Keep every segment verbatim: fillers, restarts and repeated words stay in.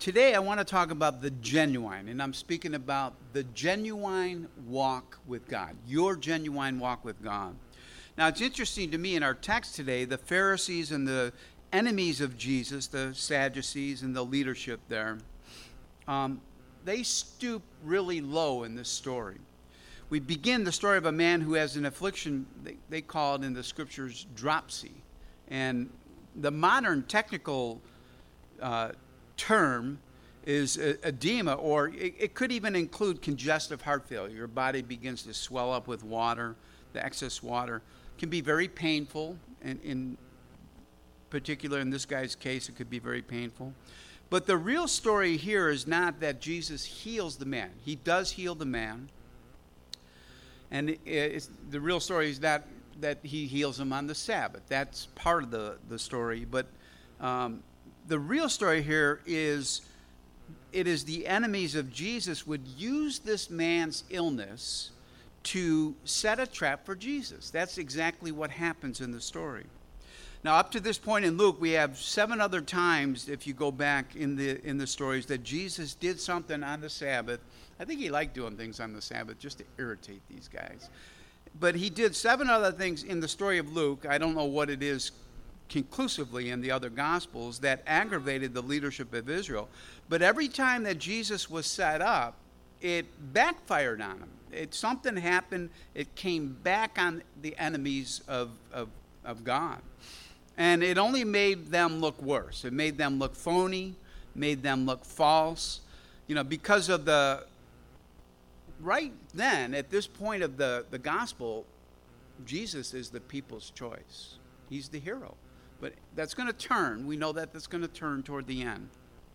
Today I want to talk about the genuine, and I'm speaking about the genuine walk with God, your genuine walk with God. Now, it's interesting to me in our text today, the Pharisees and the enemies of Jesus, the Sadducees and the leadership there, um, they stoop really low in this story. We begin the story of a man who has an affliction, they, they call it in the scriptures dropsy. And the modern technical uh, term is edema, or it, it could even include congestive heart failure. Your body begins to swell up with water. The excess water can be very painful, and in particular in this guy's case it could be very painful. But the real story here is not that Jesus heals the man. He does heal the man, and it, it's, the real story is not that he heals him on the Sabbath. That's part of the, the story, but um, the real story here is it is the enemies of Jesus would use this man's illness to set a trap for Jesus. That's exactly what happens in the story. Now, up to this point in Luke, we have seven other times, if you go back in the in the stories, that Jesus did something on the Sabbath. I think he liked doing things on the Sabbath just to irritate these guys. But he did seven other things in the story of Luke. I don't know what it is conclusively in the other Gospels that aggravated the leadership of Israel. But every time that Jesus was set up, it backfired on him. It, something happened. It came back on the enemies of, of, of God. And it only made them look worse. It made them look phony, made them look false. You know, because of the, right then, at this point of the, the gospel, Jesus is the people's choice. He's the hero. But that's going to turn. We know that that's going to turn toward the end.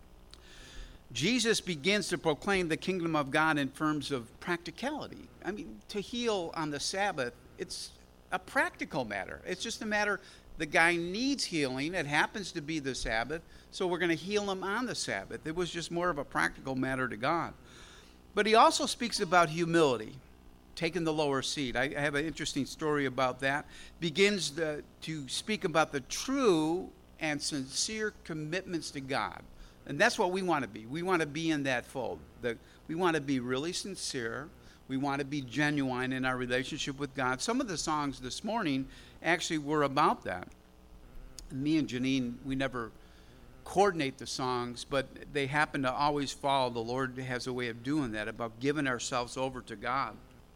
Jesus begins to proclaim the kingdom of God in terms of practicality. I mean, to heal on the Sabbath, it's a practical matter. It's just a matter, the guy needs healing. It happens to be the Sabbath, so we're going to heal him on the Sabbath. It was just more of a practical matter to God. But he also speaks about humility, taking the lower seat. I have an interesting story about that. Begins the, to speak about the true and sincere commitments to God. And that's what we want to be. We want to be in that fold. The, we want to be really sincere. We want to be genuine in our relationship with God. Some of the songs this morning actually were about that. Me and Janine, we never coordinate the songs, but they happen to always follow. The Lord has a way of doing that, about giving ourselves over to God.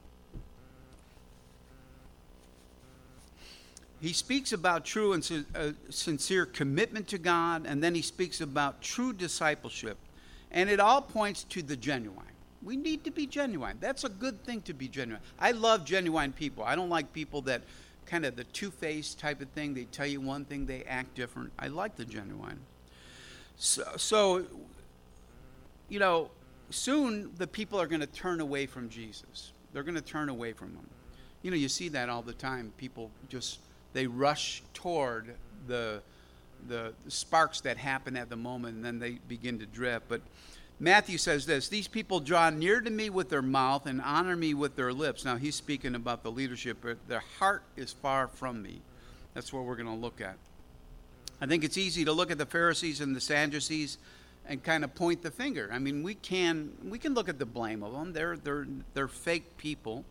He speaks about true and uh, sincere commitment to God, and then he speaks about true discipleship. And it all points to the genuine. We need to be genuine. That's a good thing, to be genuine. I love genuine people. I don't like people that kind of the two-faced type of thing. They tell you one thing, they act different. I like the genuine. So, so you know, soon the people are going to turn away from Jesus. They're going to turn away from him. You know, you see that all the time. People just... They rush toward the, the sparks that happen at the moment, and then they begin to drift. But Matthew says this: these people draw near to me with their mouth and honor me with their lips. Now, he's speaking about the leadership, but their heart is far from me. That's what we're going to look at. I think it's easy to look at the Pharisees and the Sadducees and kind of point the finger. I mean, we can we can look at the blame of them. They're they're they're fake people.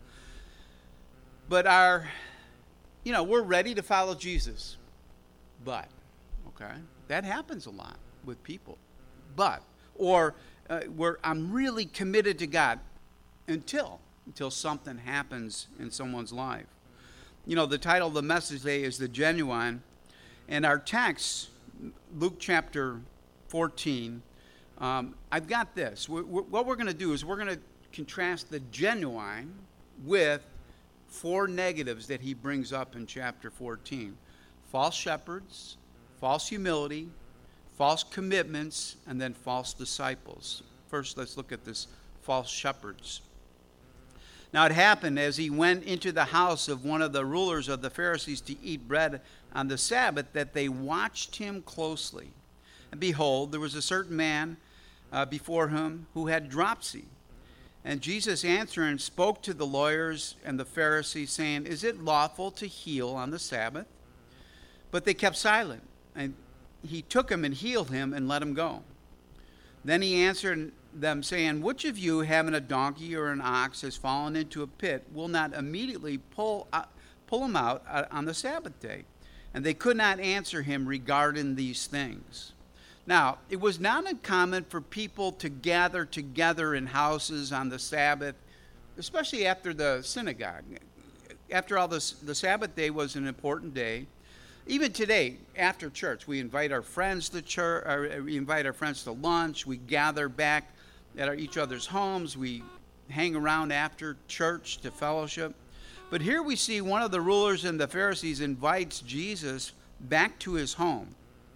But our You know, we're ready to follow Jesus, but, okay, that happens a lot with people. But, or uh, we're, I'm really committed to God until, until something happens in someone's life. You know, the title of the message today is The Genuine, and our text, Luke chapter fourteen, um, I've got this. We're, we're, what we're going to do is we're going to contrast the genuine with four negatives that he brings up in chapter fourteen. False shepherds, false humility, false commitments, and then false disciples. First, let's look at this false shepherds. Now, it happened as he went into the house of one of the rulers of the Pharisees to eat bread on the Sabbath that they watched him closely. And behold, there was a certain man uh, before him who had dropsy. And Jesus answering spoke to the lawyers and the Pharisees, saying, is it lawful to heal on the Sabbath? But they kept silent. And he took him and healed him and let him go. Then he answered them, saying, which of you, having a donkey or an ox, has fallen into a pit, will not immediately pull, uh, pull him out uh, on the Sabbath day? And they could not answer him regarding these things. Now, it was not uncommon for people to gather together in houses on the Sabbath, especially after the synagogue. After all, this, the Sabbath day was an important day. Even today, after church, we invite our friends to church, or we invite our friends to lunch. We gather back at our, each other's homes. We hang around after church to fellowship. But here we see one of the rulers and the Pharisees invites Jesus back to his home.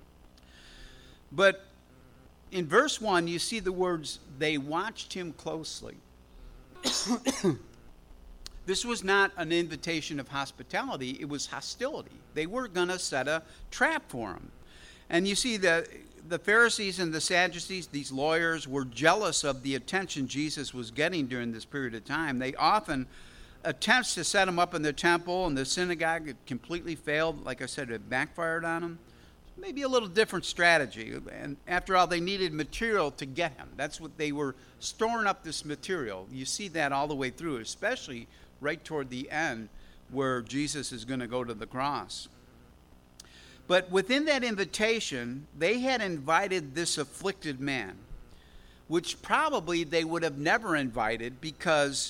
But in verse one, you see the words, they watched him closely. This was not an invitation of hospitality, it was hostility. They were going to set a trap for him. And you see the, the Pharisees and the Sadducees, these lawyers, were jealous of the attention Jesus was getting during this period of time. They often attempts to set him up in the temple and the synagogue, it completely failed. Like I said, it backfired on him. Maybe a little different strategy. And after all, they needed material to get him. That's what they were storing up, this material. You see that all the way through, especially right toward the end where Jesus is going to go to the cross. But within that invitation, they had invited this afflicted man, which probably they would have never invited, because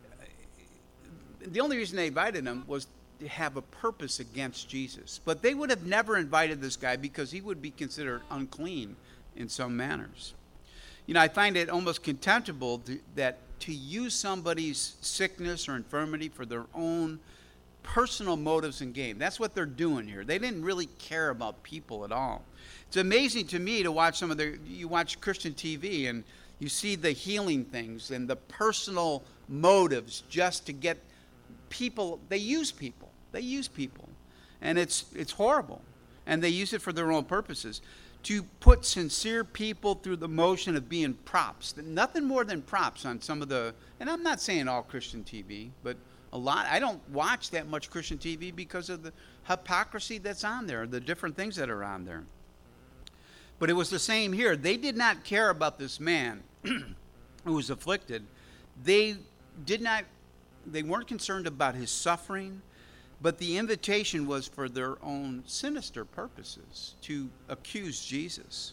the only reason they invited him was to have a purpose against Jesus. But they would have never invited this guy because he would be considered unclean in some manners. You know, I find it almost contemptible to, that to use somebody's sickness or infirmity for their own personal motives and gain. That's what they're doing here. They didn't really care about people at all. It's amazing to me to watch some of the, you watch Christian T V and you see the healing things and the personal motives just to get people. They use people. They use people. And it's it's horrible. And they use it for their own purposes. To put sincere people through the motion of being props. Nothing more than props on some of the, and I'm not saying all Christian T V, but a lot. I don't watch that much Christian T V because of the hypocrisy that's on there, the different things that are on there. But it was the same here. They did not care about this man who was afflicted. They did not, they weren't concerned about his suffering. But the invitation was for their own sinister purposes, to accuse Jesus.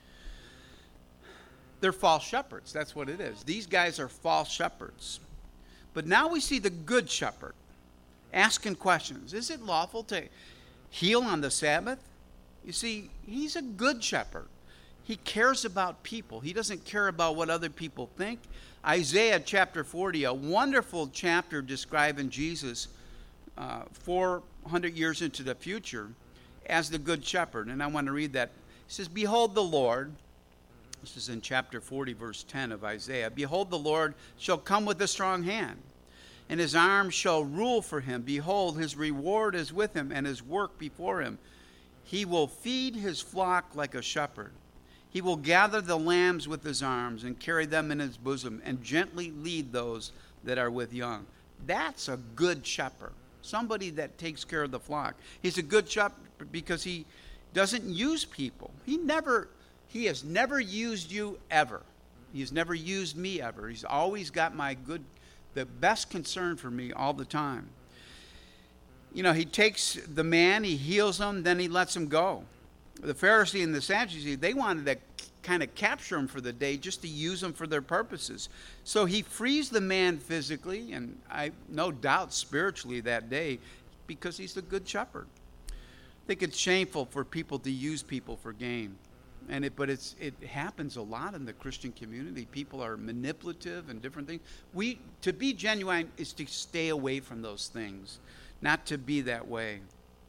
They're false shepherds. That's what it is. These guys are false shepherds. But now we see the good shepherd asking questions. Is it lawful to heal on the Sabbath? You see, he's a good shepherd. He cares about people. He doesn't care about what other people think. Isaiah chapter forty, a wonderful chapter describing Jesus Uh, four hundred years into the future as the good shepherd. And I want to read that. It says, behold the Lord, this is in chapter forty, verse ten of Isaiah, behold the Lord shall come with a strong hand, and his arm shall rule for him. Behold, his reward is with him, and his work before him. He will feed his flock like a shepherd. He will gather the lambs with his arms and carry them in his bosom, and gently lead those that are with young. That's a good shepherd. Somebody that takes care of the flock. He's a good shepherd because he doesn't use people. He never, he has never used you ever. He's never used me ever. He's always got my good, the best concern for me all the time. You know, he takes the man, he heals him, then he lets him go. The Pharisee and the Sadducee, they wanted to kind of capture him for the day just to use him for their purposes. So he frees the man physically and I no doubt spiritually that day because he's the good shepherd. I think it's shameful for people to use people for gain. And it but it's it happens a lot in the Christian community. People are manipulative and different things. We to be genuine is to stay away from those things, not to be that way.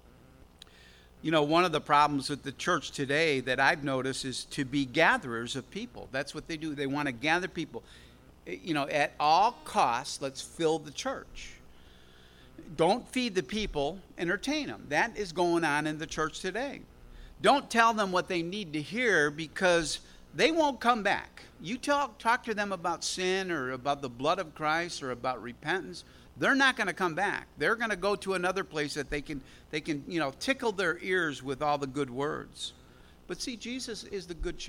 You know, one of the problems with the church today that I've noticed is to be gatherers of people. That's what they do. They want to gather people. You know, at all costs, let's fill the church. Don't feed the people, entertain them. That is going on in the church today. Don't tell them what they need to hear because they won't come back. You talk, talk to them about sin or about the blood of Christ or about repentance. They're not going to come back. They're going to go to another place that they can, they can, you know, tickle their ears with all the good words. But see, Jesus is the good shepherd.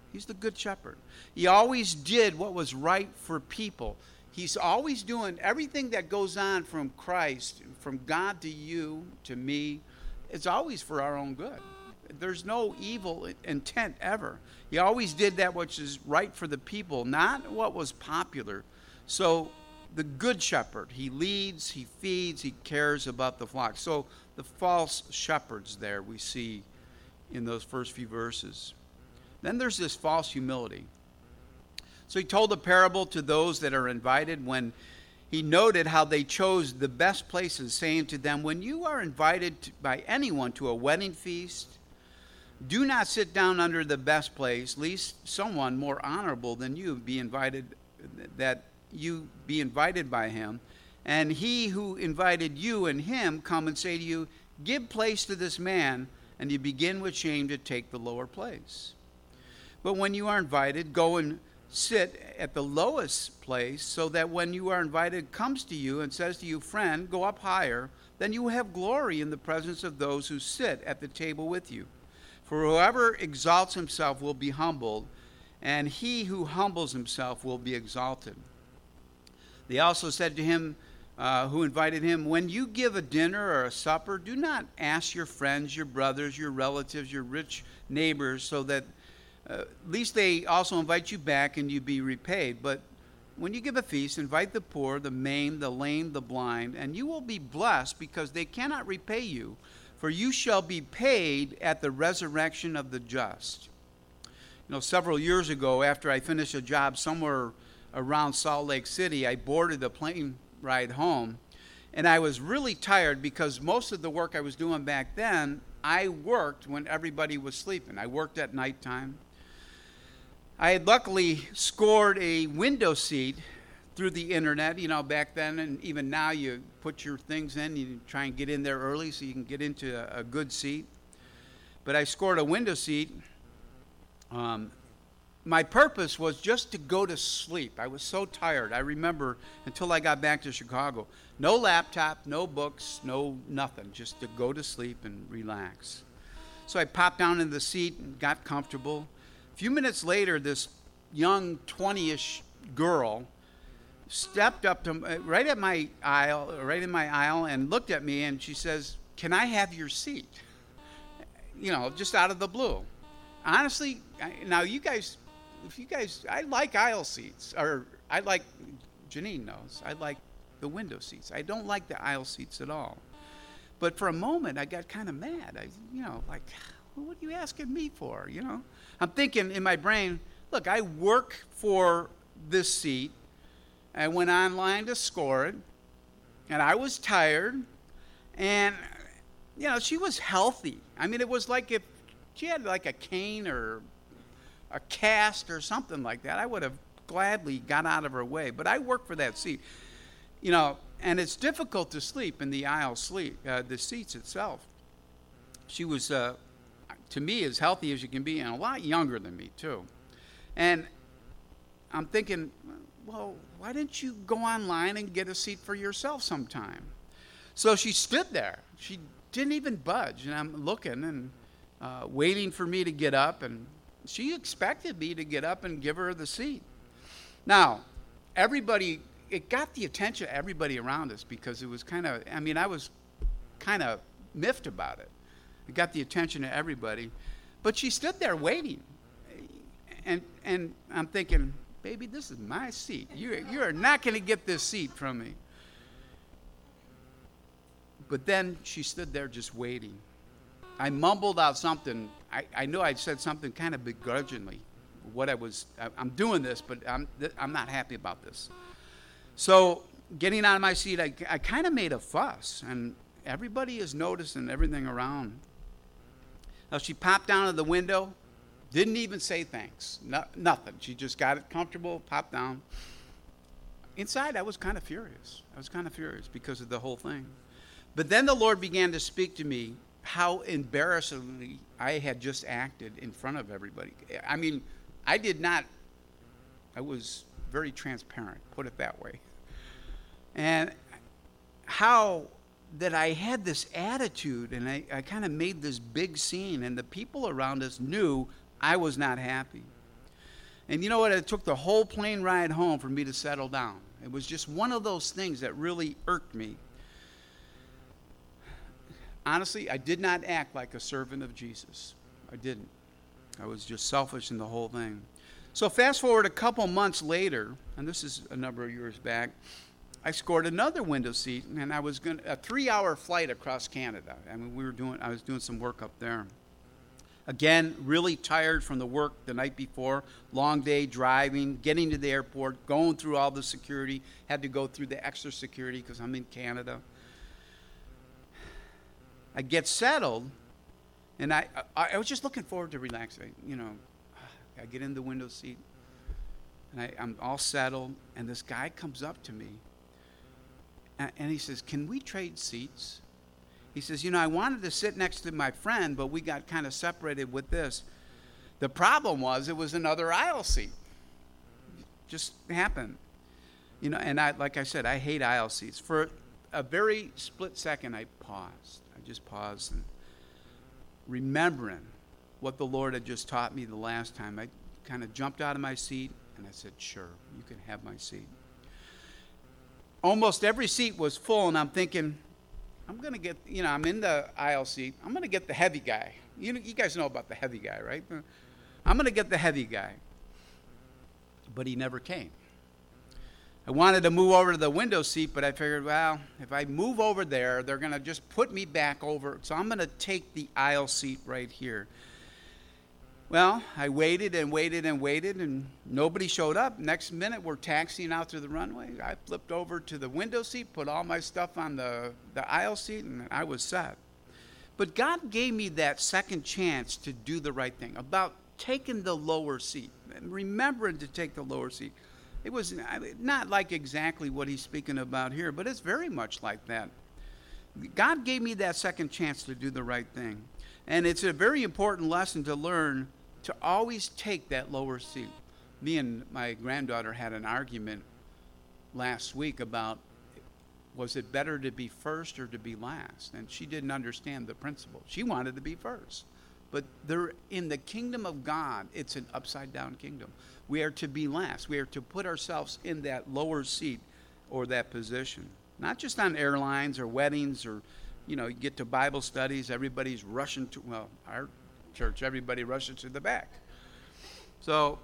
He's the good shepherd. He always did what was right for people. He's always doing everything that goes on from Christ, from God to you, to me. It's always for our own good. There's no evil intent ever. He always did that which is right for the people, not what was popular. So the good shepherd, he leads, he feeds, he cares about the flock. So the false shepherds there we see in those first few verses. Then there's this false humility. So he told a parable to those that are invited when he noted how they chose the best places, saying to them, when you are invited to, by anyone to a wedding feast, do not sit down under the best place, lest someone more honorable than you be invited, that you be invited by him, and he who invited you and him come and say to you, give place to this man, and you begin with shame to take the lower place. But when you are invited, go and sit at the lowest place, so that when you are invited comes to you and says to you, friend, go up higher, then you will have glory in the presence of those who sit at the table with you. For whoever exalts himself will be humbled, and he who humbles himself will be exalted. They also said to him uh, who invited him, when you give a dinner or a supper, do not ask your friends, your brothers, your relatives, your rich neighbors, so that uh, at least they also invite you back and you be repaid. But when you give a feast, invite the poor, the maimed, the lame, the blind, and you will be blessed, because they cannot repay you, for you shall be paid at the resurrection of the just. You know, several years ago, after I finished a job somewhere around Salt Lake City, I boarded a plane ride home, and I was really tired because most of the work I was doing back then, I worked when everybody was sleeping. I worked at nighttime. I had luckily scored a window seat through the internet. You know, back then and even now, you put your things in, you try and get in there early so you can get into a, a good seat. But I scored a window seat. Um, my purpose was just to go to sleep. I was so tired. I remember until I got back to Chicago, no laptop, no books, no nothing, just to go to sleep and relax. So I popped down in the seat and got comfortable. A few minutes later, this young twenty-ish girl stepped up to right at my aisle, right in my aisle, and looked at me, and she says, "Can I have your seat?" You know, just out of the blue. Honestly, now you guys, if you guys, I like aisle seats, or I like, Janine knows, I like the window seats. I don't like the aisle seats at all. But for a moment, I got kind of mad. I, you know, like, well, what are you asking me for? You know, I'm thinking in my brain, look, I work for this seat. I went online to score it, and I was tired, and, you know, she was healthy. I mean, it was like if she had like a cane or a cast or something like that, I would have gladly got out of her way. But I work for that seat, you know, and it's difficult to sleep in the aisle sleep, uh, the seats itself. She was, uh, to me, as healthy as you can be, and a lot younger than me too. And I'm thinking, well, why didn't you go online and get a seat for yourself sometime? So she stood there. She didn't even budge, and I'm looking and uh, waiting for me to get up, and she expected me to get up and give her the seat. Now, everybody, it got the attention of everybody around us, because it was kind of, I mean, I was kind of miffed about it. It got the attention of everybody, but she stood there waiting, and and I'm thinking, baby, this is my seat. You you are not going to get this seat from me. But then she stood there just waiting. I mumbled out something. I, I knew I'd said something kind of begrudgingly. What I was, I, I'm doing this, but I'm I'm not happy about this. So getting out of my seat, I, I kind of made a fuss, and everybody is noticing everything around. Now she popped down to the window, didn't even say thanks, no, nothing. She just got it comfortable, popped down. Inside, I was kind of furious. I was kind of furious because of the whole thing. But then the Lord began to speak to me how embarrassingly I had just acted in front of everybody. I mean, I did not, I was very transparent, put it that way. And how that I had this attitude, and I, I kind of made this big scene, and the people around us knew I was not happy. And you know what? It took the whole plane ride home for me to settle down. It was just one of those things that really irked me. Honestly, I did not act like a servant of Jesus. I didn't. I was just selfish in the whole thing. So fast forward a couple months later, and this is a number of years back, I scored another window seat, and I was going a three-hour flight across Canada. I mean, we were doing. I was doing some work up there. Again, really tired from the work the night before. Long day driving, getting to the airport, going through all the security. Had to go through the extra security because I'm in Canada. I get settled, and I, I I was just looking forward to relaxing. You know, I get in the window seat, and I, I'm all settled, and this guy comes up to me, and, and he says, "Can we trade seats?" He says, "You know, I wanted to sit next to my friend, but we got kind of separated with this. The problem was it was another aisle seat. Just happened. You know, and I, like I said, I hate aisle seats. For a very split second, I paused. I just paused and remembering what the Lord had just taught me the last time, I kind of jumped out of my seat and I said, sure, you can have my seat. Almost every seat was full, and I'm thinking, I'm going to get, you know, I'm in the aisle seat. I'm going to get the heavy guy. You know, you guys know about the heavy guy, right? I'm going to get the heavy guy. But he never came. I wanted to move over to the window seat, but I figured, well, if I move over there, they're going to just put me back over. So I'm going to take the aisle seat right here. Well, I waited and waited and waited, and nobody showed up. Next minute, we're taxiing out to the runway. I flipped over to the window seat, put all my stuff on the, the aisle seat, and I was set. But God gave me that second chance to do the right thing, about taking the lower seat, and remembering to take the lower seat. It was not like exactly what he's speaking about here, but it's very much like that. God gave me that second chance to do the right thing. And it's a very important lesson to learn to always take that lower seat. Me and my granddaughter had an argument last week about, was it better to be first or to be last? And she didn't understand the principle. She wanted to be first. But there, in the kingdom of God, it's an upside-down kingdom. We are to be last. We are to put ourselves in that lower seat or that position. Not just on airlines or weddings or, you know, you get to Bible studies, everybody's rushing to, well, our church, everybody rushes to the back. So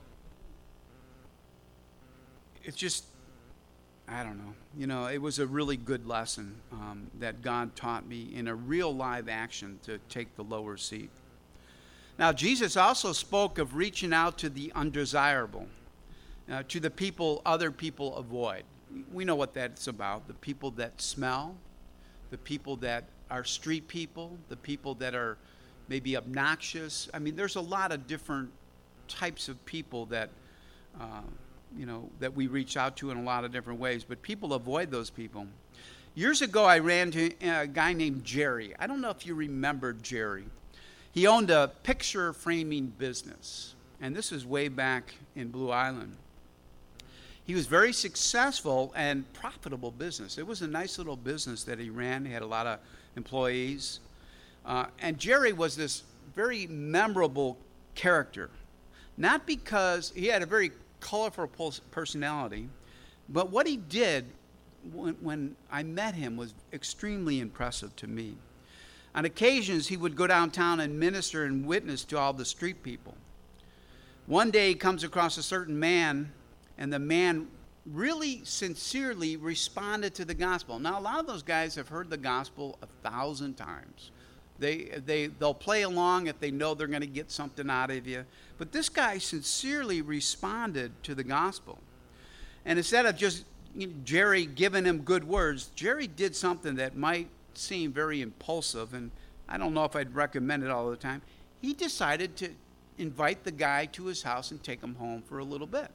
it's just, I don't know. You know, it was a really good lesson um, that God taught me in a real live action to take the lower seat. Now, Jesus also spoke of reaching out to the undesirable, uh, to the people other people avoid. We know what that's about, the people that smell, the people that are street people, the people that are maybe obnoxious. I mean, there's a lot of different types of people that, uh, you know, that we reach out to in a lot of different ways, but people avoid those people. Years ago, I ran to a guy named Jerry. I don't know if you remember Jerry. He owned a picture framing business, and this is way back in Blue Island. He was very successful and profitable business. It was a nice little business that he ran. He had a lot of employees. Uh, and Jerry was this very memorable character, not because he had a very colorful personality, but what he did when, when I met him was extremely impressive to me. On occasions, he would go downtown and minister and witness to all the street people. One day, he comes across a certain man, and the man really sincerely responded to the gospel. Now, a lot of those guys have heard the gospel a thousand times. They, they, they'll play along if they know they're going to get something out of you. But this guy sincerely responded to the gospel. And instead of just, you know, Jerry giving him good words, Jerry did something that might seem very impulsive, and I don't know if I'd recommend it all the time. He decided to invite the guy to his house and take him home for a little bit.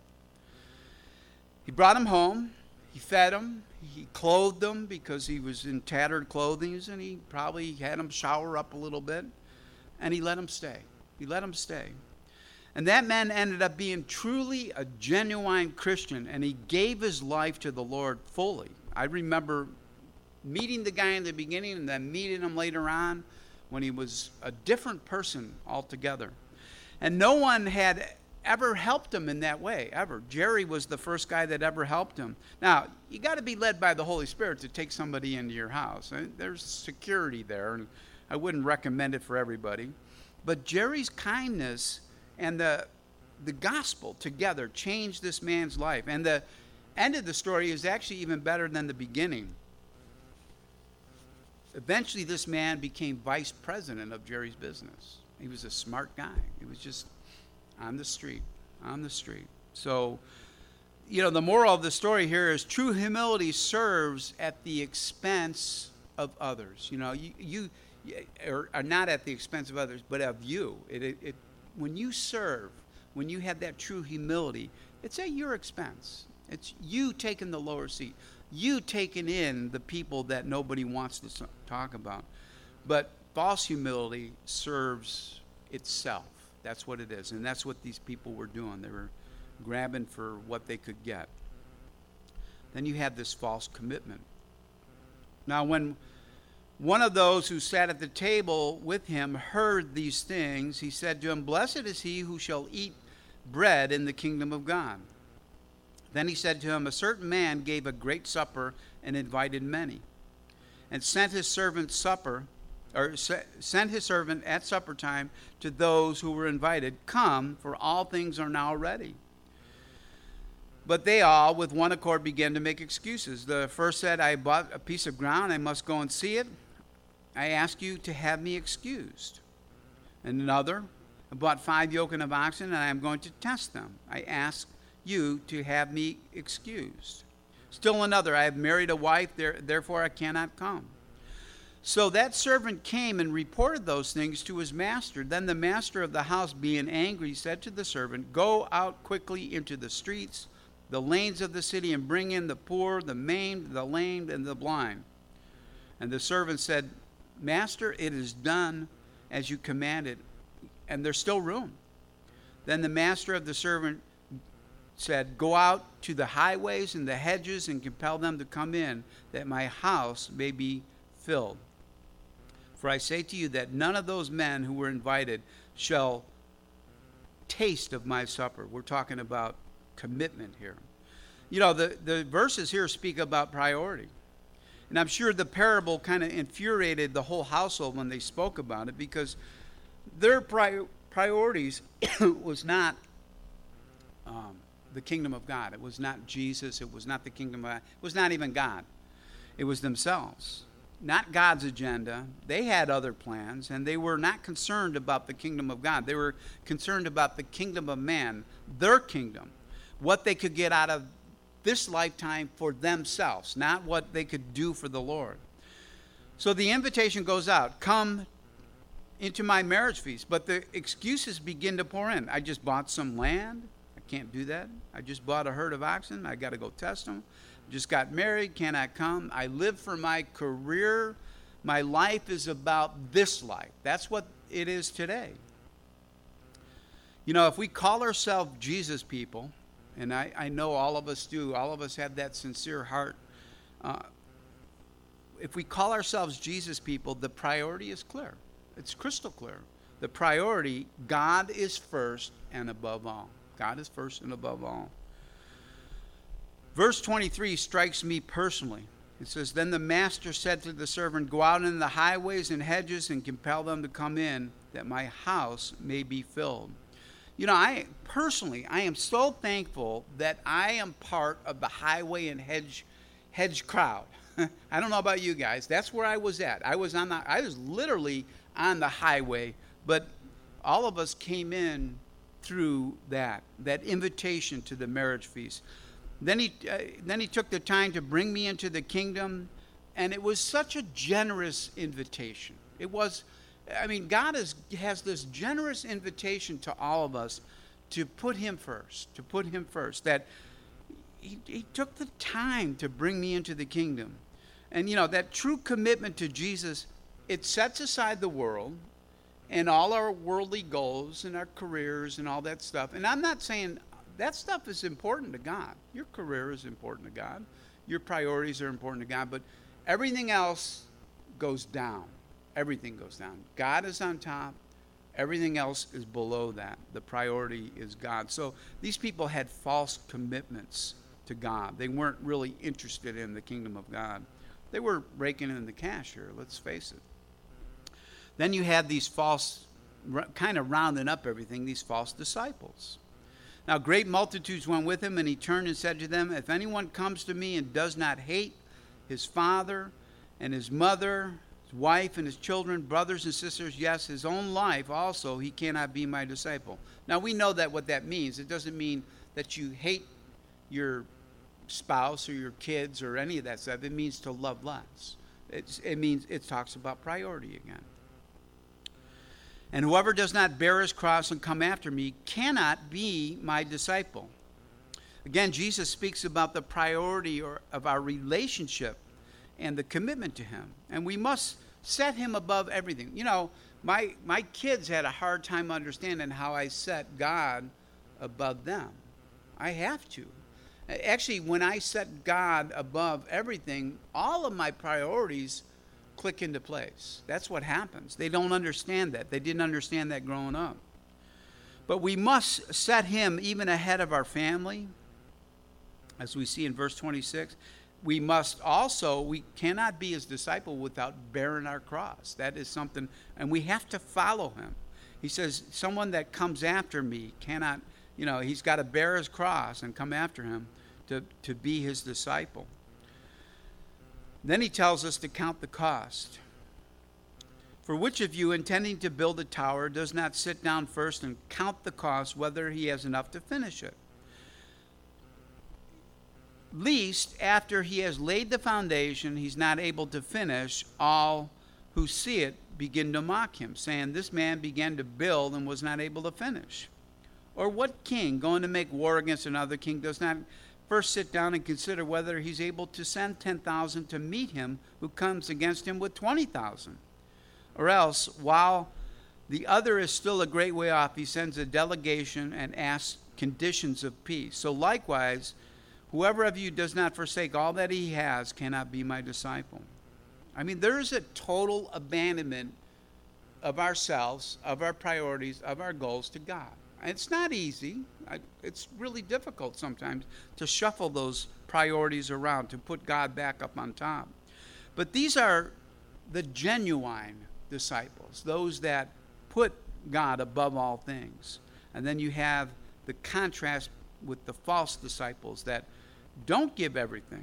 He brought him home, he fed him, he clothed him because he was in tattered clothing, and he probably had him shower up a little bit, and he let him stay. He let him stay. And that man ended up being truly a genuine Christian, and he gave his life to the Lord fully. I remember meeting the guy in the beginning and then meeting him later on when he was a different person altogether. And no one had ever helped him in that way, ever. Jerry was the first guy that ever helped him. Now, you got to be led by the Holy Spirit to take somebody into your house. And there's security there, and I wouldn't recommend it for everybody. But Jerry's kindness and the the gospel together changed this man's life. And the end of the story is actually even better than the beginning. Eventually, this man became vice president of Jerry's business. He was a smart guy. He was just on the street, on the street. So, you know, the moral of the story here is true humility serves at the expense of others. You know, you, you or, or not at the expense of others, but of you. It, it, it, when you serve, when you have that true humility, it's at your expense. It's you taking the lower seat. You taking in the people that nobody wants to talk about. But false humility serves itself. That's what it is. And that's what these people were doing. They were grabbing for what they could get. Then you have this false commitment. Now, when one of those who sat at the table with him heard these things, he said to him, "Blessed is he who shall eat bread in the kingdom of God." Then he said to him, "A certain man gave a great supper and invited many, and sent his servant supper, or sent his servant at supper time to those who were invited, 'Come, for all things are now ready.' But they all, with one accord, began to make excuses. The first said, 'I bought a piece of ground, I must go and see it. I ask you to have me excused.' And another, 'I bought five yoke of oxen, and I am going to test them. I ask you to have me excused.' Still another, 'I have married a wife, there, therefore I cannot come.' So that servant came and reported those things to his master. Then the master of the house, being angry, said to the servant, 'Go out quickly into the streets, the lanes of the city, and bring in the poor, the maimed, the lame, and the blind.' And the servant said, 'Master, it is done as you commanded, and there's still room.' Then the master of the servant said, 'Go out to the highways and the hedges and compel them to come in, that my house may be filled. For I say to you that none of those men who were invited shall taste of my supper.'" We're talking about commitment here. You know, the, the verses here speak about priority. And I'm sure the parable kind of infuriated the whole household when they spoke about it, because their pri- priorities was not um, the kingdom of God. It was not Jesus. It was not the kingdom of God. It was not even God. It was themselves. Not God's agenda. They had other plans, and they were not concerned about the kingdom of God. They were concerned about the kingdom of man, their kingdom, what they could get out of this lifetime for themselves, not what they could do for the Lord. So the invitation goes out, "Come into my marriage feast." But the excuses begin to pour in. "I just bought some land. I can't do that. I just bought a herd of oxen. I got to go test them. Just got married, cannot come. I live for my career. My life is about this life." That's what it is today. You know, if we call ourselves Jesus people, and I, I know all of us do, all of us have that sincere heart. Uh, if we call ourselves Jesus people, the priority is clear. It's crystal clear. The priority, God is first and above all. God is first and above all. Verse twenty-three strikes me personally. It says, "Then the master said to the servant, 'Go out in the highways and hedges and compel them to come in, that my house may be filled.'" You know, I personally, I am so thankful that I am part of the highway and hedge hedge crowd. I don't know about you guys. That's where I was at. I was on the I was literally on the highway, but all of us came in through that that invitation to the marriage feast. Then he uh, then he took the time to bring me into the kingdom, and it was such a generous invitation. It was, I mean, God is, has this generous invitation to all of us to put him first, to put him first. That he, he took the time to bring me into the kingdom. And, you know, that true commitment to Jesus, it sets aside the world and all our worldly goals and our careers and all that stuff. And I'm not saying that stuff is important to God. Your career is important to God. Your priorities are important to God. But everything else goes down. Everything goes down. God is on top. Everything else is below that. The priority is God. So these people had false commitments to God. They weren't really interested in the kingdom of God. They were raking in the cash here, let's face it. Then you had these false, kind of rounding up everything, these false disciples. Now great multitudes went with him, and he turned and said to them, if anyone comes to me and does not hate his father and his mother, his wife and his children, brothers and sisters, yes, his own life also, he cannot be my disciple. Now we know that what that means. It doesn't mean that you hate your spouse or your kids or any of that stuff. It means to love less. It's, it means it talks about priority again. And whoever does not bear his cross and come after me cannot be my disciple. Again, Jesus speaks about the priority or of our relationship and the commitment to him. And we must set him above everything. You know, my my kids had a hard time understanding how I set God above them. I have to. Actually, when I set God above everything, all of my priorities click into place. That's what happens. They don't understand that. They didn't understand that growing up. But we must set him even ahead of our family, as we see in verse twenty-six. We must also, we cannot be his disciple without bearing our cross. That is something, and we have to follow him. He says, someone that comes after me cannot, you know, he's got to bear his cross and come after him to, to be his disciple. Then he tells us to count the cost. For which of you, intending to build a tower, does not sit down first and count the cost, whether he has enough to finish it? Least, after he has laid the foundation, he's not able to finish, all who see it begin to mock him, saying, this man began to build and was not able to finish. Or what king, going to make war against another king, does not first sit down and consider whether he's able to send ten thousand to meet him who comes against him with twenty thousand? Or else, while the other is still a great way off, he sends a delegation and asks conditions of peace. So likewise, whoever of you does not forsake all that he has cannot be my disciple. I mean, there is a total abandonment of ourselves, of our priorities, of our goals to God. It's not easy. It's really difficult sometimes to shuffle those priorities around, to put God back up on top. But these are the genuine disciples, those that put God above all things. And then you have the contrast with the false disciples that don't give everything.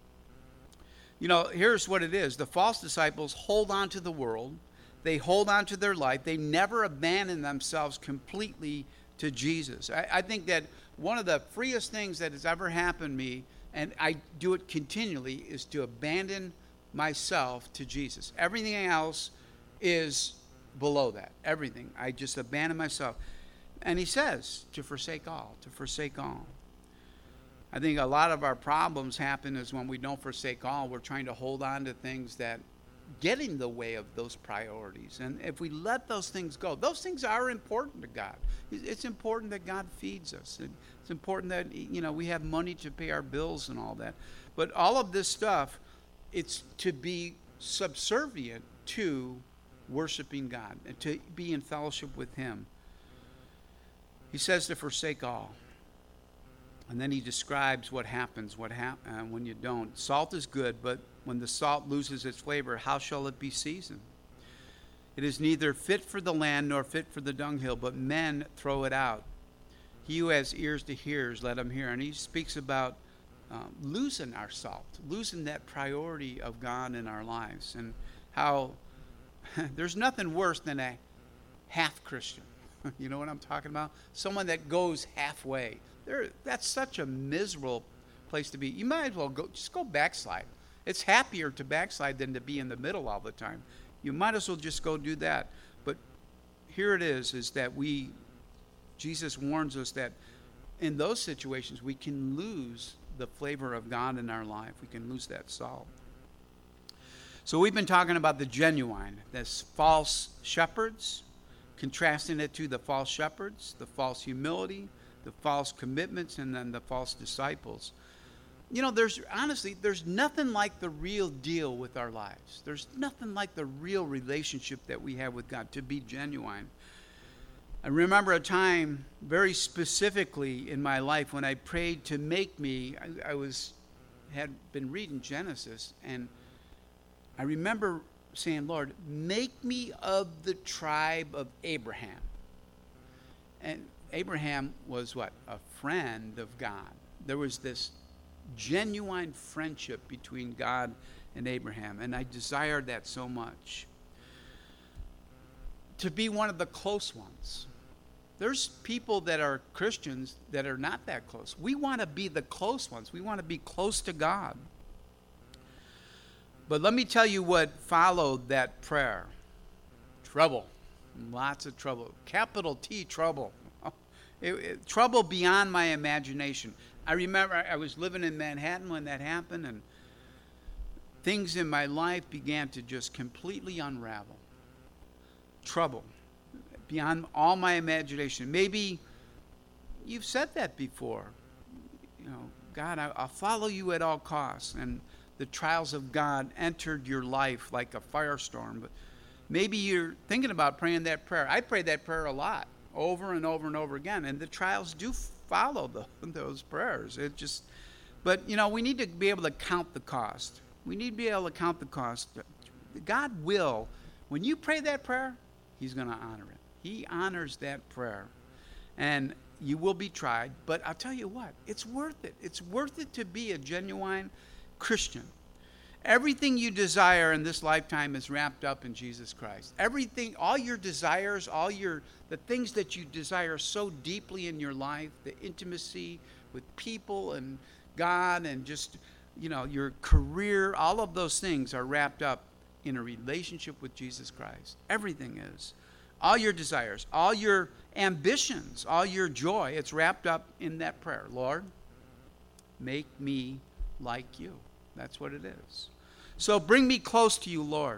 You know, here's what it is. The false disciples hold on to the world. They hold on to their life. They never abandon themselves completely to Jesus. I, I think that one of the freest things that has ever happened to me, and I do it continually, is to abandon myself to Jesus. Everything else is below that. Everything. I just abandon myself. And he says to forsake all, to forsake all. I think a lot of our problems happen is when we don't forsake all, we're trying to hold on to things that get in the way of those priorities. And if we let those things go, those things are important to God. It's important that God feeds us. It's important that, you know, we have money to pay our bills and all that. But all of this stuff, it's to be subservient to worshiping God and to be in fellowship with him. He says to forsake all. And then he describes what happens what hap- uh, when you don't. Salt is good, but when the salt loses its flavor, how shall it be seasoned? It is neither fit for the land nor fit for the dunghill, but men throw it out. He who has ears to hear, let him hear. And he speaks about um, losing our salt, losing that priority of God in our lives, and how there's nothing worse than a half Christian. You know what I'm talking about? Someone that goes halfway. There, that's such a miserable place to be. You might as well go, just go backslide. It's happier to backslide than to be in the middle all the time. You might as well just go do that. But here it is, is that we, Jesus warns us that in those situations we can lose the flavor of God in our life. We can lose that salt. So we've been talking about the genuine, this false shepherds, contrasting it to the false shepherds, the false humility, the false commitments, and then the false disciples. You know, there's honestly, there's nothing like the real deal with our lives. There's nothing like the real relationship that we have with God to be genuine. I remember a time very specifically in my life when I prayed to make me, I, I was had been reading Genesis, and I remember saying, Lord, make me of the tribe of Abraham. And Abraham was what? A friend of God. There was this genuine friendship between God and Abraham, and I desired that so much. To be one of the close ones. There's people that are Christians that are not that close. We want to be the close ones. We want to be close to God. But let me tell you what followed that prayer. Trouble. Lots of trouble. Capital T, trouble. It, it, trouble beyond my imagination. I remember I was living in Manhattan when that happened, and things in my life began to just completely unravel. Trouble. Beyond all my imagination. Maybe you've said that before. You know, God, I, I'll follow you at all costs. And the trials of God entered your life like a firestorm. But maybe you're thinking about praying that prayer. I pray that prayer a lot, over and over and over again. And the trials do follow the, those prayers. It just, but you know, we need to be able to count the cost. We need to be able to count the cost. God will, when you pray that prayer, He's going to honor it. He honors that prayer. And you will be tried, but I'll tell you what, it's worth it. It's worth it to be a genuine Christian. Everything you desire in this lifetime is wrapped up in Jesus Christ. Everything, all your desires, all your, the things that you desire so deeply in your life, the intimacy with people and God and just, you know, your career, all of those things are wrapped up in a relationship with Jesus Christ. Everything is. All your desires, all your ambitions, all your joy, it's wrapped up in that prayer. Lord, make me like you. That's what it is. So bring me close to you, Lord.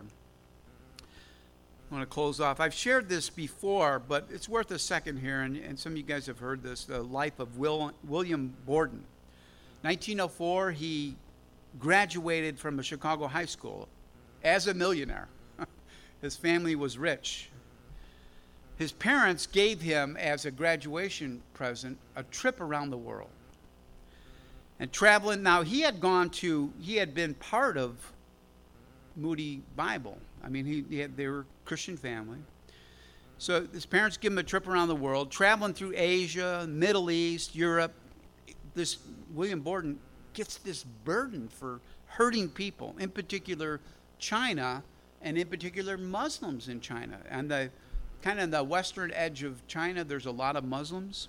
I want to close off. I've shared this before, but it's worth a second here, and, and some of you guys have heard this, the life of Will, William Borden. nineteen oh four, he graduated from a Chicago high school as a millionaire. His family was rich. His parents gave him, as a graduation present, a trip around the world. And traveling, now he had gone to, he had been part of Moody Bible. I mean, he, he had, they were a Christian family. So his parents give him a trip around the world, traveling through Asia, Middle East, Europe. This William Borden gets this burden for hurting people, in particular China, and in particular Muslims in China. And the kind of the western edge of China, there's a lot of Muslims.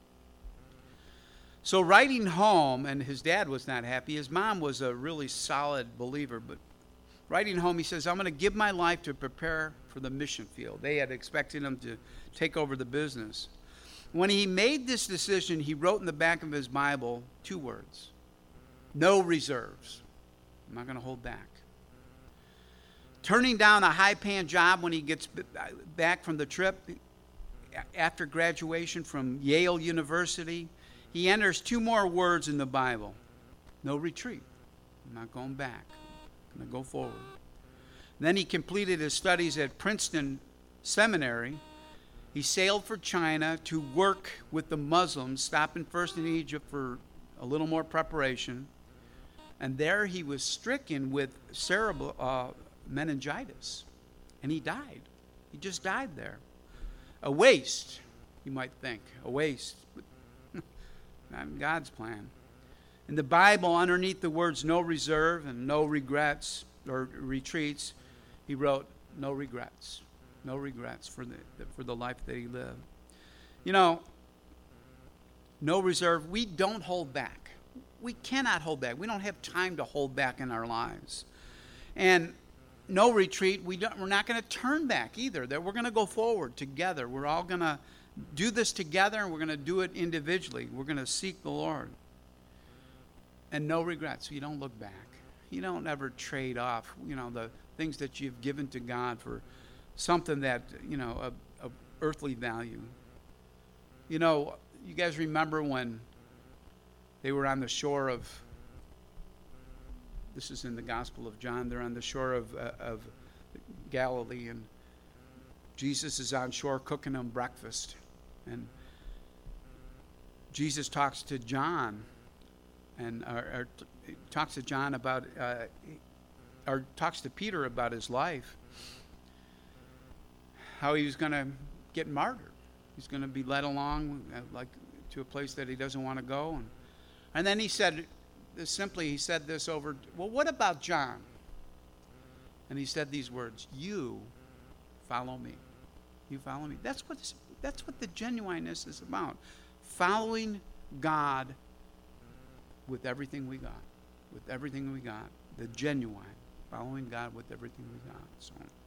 So writing home, and his dad was not happy. His mom was a really solid believer, but writing home, he says, I'm going to give my life to prepare for the mission field. They had expected him to take over the business. When he made this decision, he wrote in the back of his Bible two words: no reserves. I'm not going to hold back. Turning down a high-paying job when he gets back from the trip after graduation from Yale University, he enters two more words in the Bible: no retreat. I'm not going back. I'm going to go forward. Then he completed his studies at Princeton Seminary. He sailed for China to work with the Muslims, stopping first in Egypt for a little more preparation. And there he was stricken with cerebral uh, meningitis, and he died. He just died there. A waste, you might think, a waste. But not God's plan. In the Bible, underneath the words no reserve and no regrets or retreats, he wrote no regrets. No regrets for the for the life that he lived. You know, no reserve. We don't hold back. We cannot hold back. We don't have time to hold back in our lives. And no retreat. We don't, we're not going to turn back either. That we're going to go forward together. We're all going to do this together, and we're going to do it individually. We're going to seek the Lord. And no regrets. You don't look back. You don't ever trade off, you know, the things that you've given to God for something that, you know, a, a earthly value. You know, you guys remember when they were on the shore of, this is in the Gospel of John, they're on the shore of, uh, of Galilee, and Jesus is on shore cooking them breakfast. And Jesus talks to John, and or, or t- talks to John about, uh, or talks to Peter about his life, how he was going to get martyred. He's going to be led along, uh, like to a place that he doesn't want to go, and and then he said, this simply, he said this over. Well, what about John? And he said these words: "You follow me. You follow me." That's what that's what the genuineness is about. Following God with everything we got, with everything we got. The genuine, following God with everything we got. So.